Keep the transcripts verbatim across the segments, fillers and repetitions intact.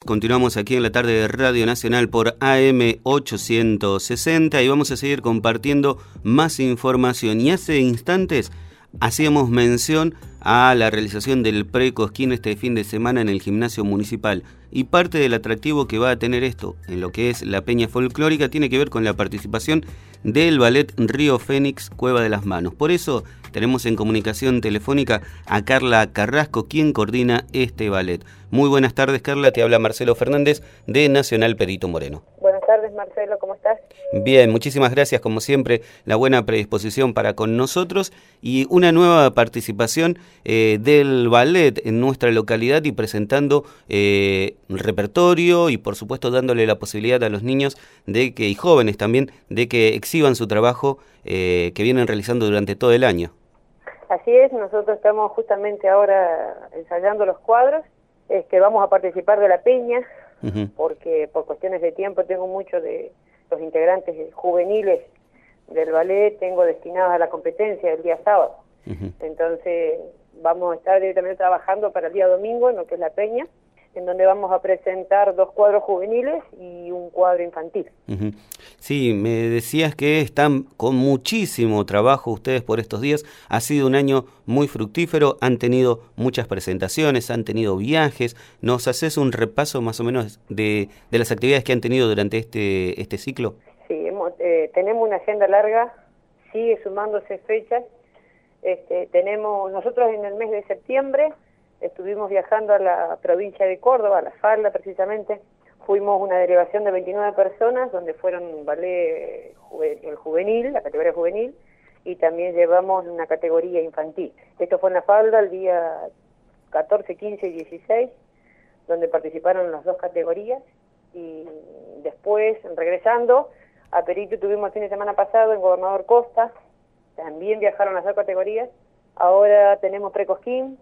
Continuamos aquí en la tarde de Radio Nacional por A M ochocientos sesenta y vamos a seguir compartiendo más información. Y hace instantes hacíamos mención a la realización del Pre-Cosquín este fin de semana en el gimnasio municipal. Y parte del atractivo que va a tener esto en lo que es la peña folclórica tiene que ver con la participación del ballet Río Fénix Cueva de las Manos. Por eso tenemos en comunicación telefónica a Carla Carrasco, quien coordina este ballet. Muy buenas tardes, Carla, te habla Marcelo Fernández de Nacional Perito Moreno. Buenas tardes, Marcelo, ¿cómo estás? Bien, muchísimas gracias, como siempre, la buena predisposición para con nosotros y una nueva participación eh, del ballet en nuestra localidad y presentando eh, repertorio y por supuesto dándole la posibilidad a los niños de que y jóvenes también de que exhiban su trabajo eh, que vienen realizando durante todo el año. Así es, nosotros estamos justamente ahora ensayando los cuadros, es que vamos a participar de la peña, uh-huh. porque por cuestiones de tiempo tengo muchos de los integrantes juveniles del ballet, tengo destinados a la competencia el día sábado. Uh-huh. Entonces vamos a estar directamente trabajando para el día domingo en lo que es la peña, en donde vamos a presentar dos cuadros juveniles y un cuadro infantil. Uh-huh. Sí, me decías que están con muchísimo trabajo ustedes por estos días. Ha sido un año muy fructífero, han tenido muchas presentaciones, han tenido viajes. ¿Nos haces un repaso más o menos de, de las actividades que han tenido durante este, este ciclo? Sí, hemos, eh, tenemos una agenda larga, sigue sumándose fechas. Este, tenemos nosotros en el mes de septiembre estuvimos viajando a la provincia de Córdoba, a La Falda precisamente. Fuimos una delegación de veintinueve personas, donde fueron ballet el juvenil, la categoría juvenil, y también llevamos una categoría infantil. Esto fue en La Falda el día catorce, quince y dieciséis, donde participaron las dos categorías. Y después, regresando, a Perito tuvimos el fin de semana pasado en Gobernador Costa, también viajaron las dos categorías. Ahora tenemos Pre-Cosquín.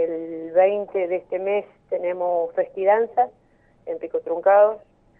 El veinte de este mes tenemos Festidanza en Pico Truncados.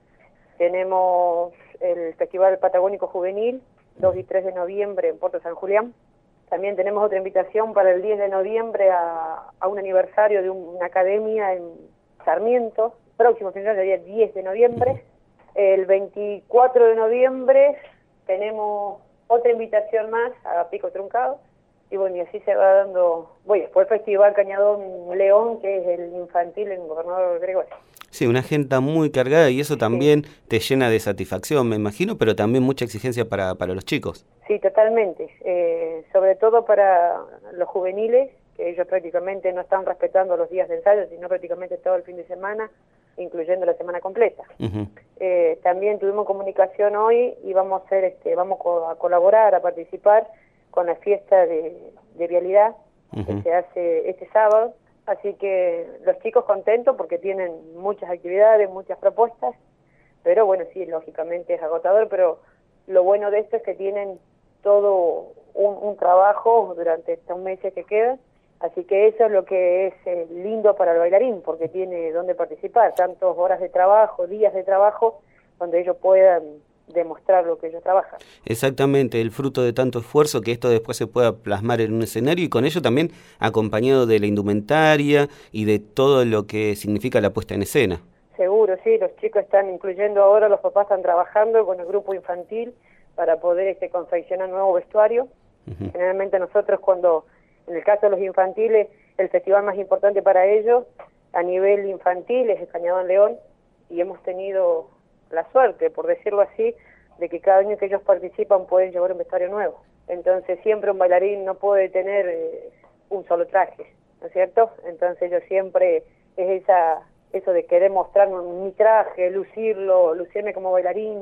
Tenemos el Festival Patagónico Juvenil, dos y tres de noviembre en Puerto San Julián. También tenemos otra invitación para el diez de noviembre a, a un aniversario de un, una academia en Sarmiento. Próximo fin de semana, el día diez de noviembre. El veinticuatro de noviembre tenemos otra invitación más a Pico Truncados. Y bueno, y así se va dando, bueno, después el Festival Cañadón León, que es el infantil en Gobernador Gregorio. Sí, una agenda muy cargada y eso también sí. Te llena de satisfacción, me imagino, pero también mucha exigencia para, para los chicos. Sí, totalmente, eh, sobre todo para los juveniles, que ellos prácticamente no están respetando los días de ensayo, sino prácticamente todo el fin de semana, incluyendo la semana completa. Uh-huh. eh, también tuvimos comunicación hoy y vamos a hacer, este, vamos a colaborar, a participar con la fiesta de, de vialidad uh-huh. que se hace este sábado, así que los chicos contentos porque tienen muchas actividades, muchas propuestas, pero bueno, sí, lógicamente es agotador, pero lo bueno de esto es que tienen todo un, un trabajo durante estos meses que quedan, así que eso es lo que es eh, lindo para el bailarín, porque tiene donde participar, tantas horas de trabajo, días de trabajo, donde ellos puedan demostrar lo que ellos trabajan. Exactamente, el fruto de tanto esfuerzo, que esto después se pueda plasmar en un escenario y con ello también acompañado de la indumentaria y de todo lo que significa la puesta en escena. Seguro, sí, los chicos están incluyendo ahora, los papás están trabajando con el grupo infantil para poder este, confeccionar nuevo vestuario. Uh-huh. Generalmente nosotros cuando, en el caso de los infantiles, el festival más importante para ellos a nivel infantil es el Cañadón León y hemos tenido la suerte, por decirlo así, de que cada año que ellos participan pueden llevar un vestuario nuevo. Entonces siempre un bailarín no puede tener eh, un solo traje, ¿no es cierto? Entonces yo siempre es esa eso de querer mostrar mi traje, lucirlo, lucirme como bailarín,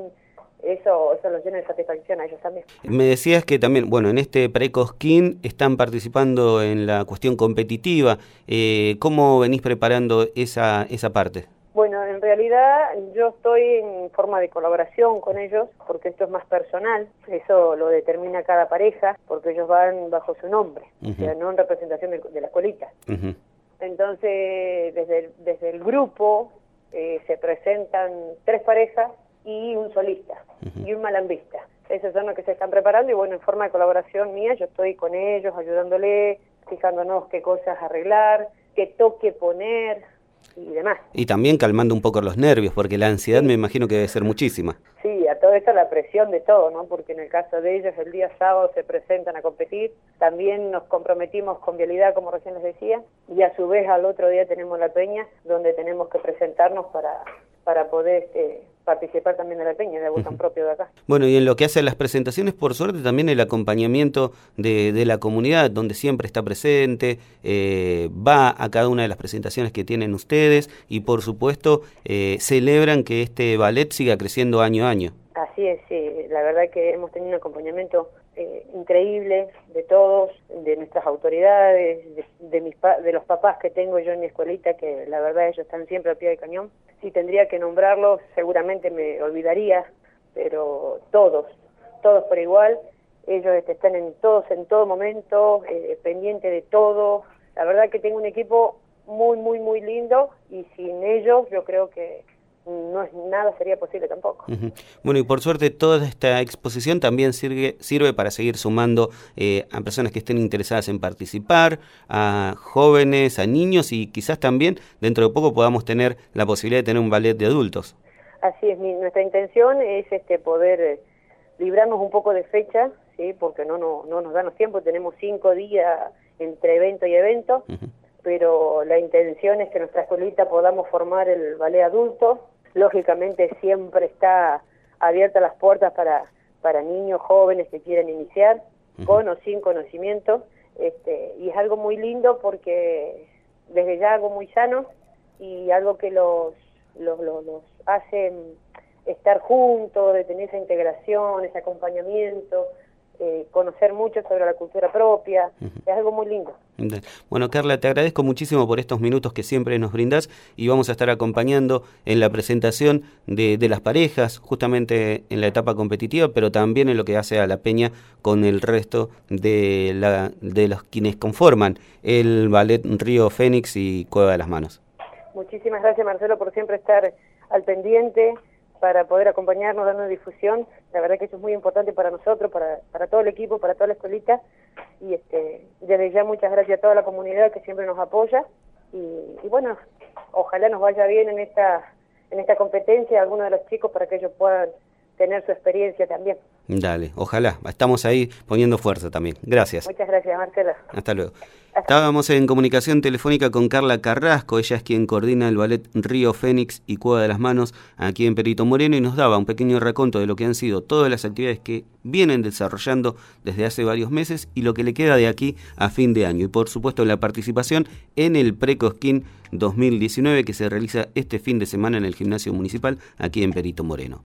eso eso los llena de satisfacción a ellos también. Me decías que también, bueno, en este Pre-Cosquín están participando en la cuestión competitiva. Eh, ¿Cómo venís preparando esa esa parte? Bueno, en realidad yo estoy en forma de colaboración con ellos, porque esto es más personal, eso lo determina cada pareja, porque ellos van bajo su nombre, uh-huh. o sea, no en representación de, de la escuelita. Uh-huh. Entonces, desde el, desde el grupo eh, se presentan tres parejas y un solista, uh-huh. y un malambista. Esos son los que se están preparando y bueno, en forma de colaboración mía, yo estoy con ellos, ayudándole, fijándonos qué cosas arreglar, qué toque poner. y demás. Y también calmando un poco los nervios, porque la ansiedad Sí. me imagino que debe ser muchísima. Sí, a todo esto la presión de todo, ¿no? Porque en el caso de ellos el día sábado se presentan a competir, también nos comprometimos con vialidad, como recién les decía, y a su vez al otro día tenemos la peña, donde tenemos que presentarnos para, para poder este, participar también de la peña, de volcán uh-huh. propio de acá. Bueno, y en lo que hace a las presentaciones, por suerte también el acompañamiento de, de la comunidad, donde siempre está presente, eh, va a cada una de las presentaciones que tienen ustedes y por supuesto eh, celebran que este ballet siga creciendo año a año. Así es, sí. La verdad que hemos tenido un acompañamiento eh, increíble de todos, de nuestras autoridades, de, de, mis pa de los papás que tengo yo en mi escuelita, que la verdad ellos están siempre al pie del cañón. Si tendría que nombrarlos, seguramente me olvidaría, pero todos, todos por igual, ellos este, están en todos en todo momento, eh, pendiente de todo. La verdad que tengo un equipo muy, muy, muy lindo y sin ellos yo creo que no es nada sería posible tampoco. Uh-huh. Bueno, y por suerte toda esta exposición también sirve, sirve para seguir sumando eh, a personas que estén interesadas en participar, a jóvenes, a niños y quizás también dentro de poco podamos tener la posibilidad de tener un ballet de adultos. Así es, mi, nuestra intención es este poder eh, librarnos un poco de fecha, ¿sí? Porque no, no, no nos dan los tiempos, tenemos cinco días entre evento y evento, uh-huh. pero la intención es que nuestra escuelita podamos formar el ballet adulto. Lógicamente siempre está abierta las puertas para, para niños jóvenes que quieran iniciar, uh-huh. con o sin conocimiento, este, y es algo muy lindo porque desde ya algo muy sano y algo que los, los, los, los hace estar juntos, de tener esa integración, ese acompañamiento, eh, conocer mucho sobre la cultura propia, uh-huh. es algo muy lindo. Bueno, Carla, te agradezco muchísimo por estos minutos que siempre nos brindás y vamos a estar acompañando en la presentación de, de las parejas, justamente en la etapa competitiva, pero también en lo que hace a la peña con el resto de, la, de los quienes conforman el ballet Río Fénix y Cueva de las Manos. Muchísimas gracias, Marcelo, por siempre estar al pendiente para poder acompañarnos, dando difusión. La verdad que eso es muy importante para nosotros, para, para todo el equipo, para toda la escuelita. Y este, desde ya muchas gracias a toda la comunidad que siempre nos apoya. Y, y bueno, ojalá nos vaya bien en esta, en esta competencia, algunos de los chicos, para que ellos puedan tener su experiencia también. Dale, ojalá. Estamos ahí poniendo fuerza también. Gracias. Muchas gracias, Marcela. Hasta luego. Estábamos en comunicación telefónica con Carla Carrasco, ella es quien coordina el ballet Río Fénix y Cueva de las Manos aquí en Perito Moreno y nos daba un pequeño raconto de lo que han sido todas las actividades que vienen desarrollando desde hace varios meses y lo que le queda de aquí a fin de año. Y por supuesto la participación en el Precosquín dos mil diecinueve que se realiza este fin de semana en el Gimnasio Municipal aquí en Perito Moreno.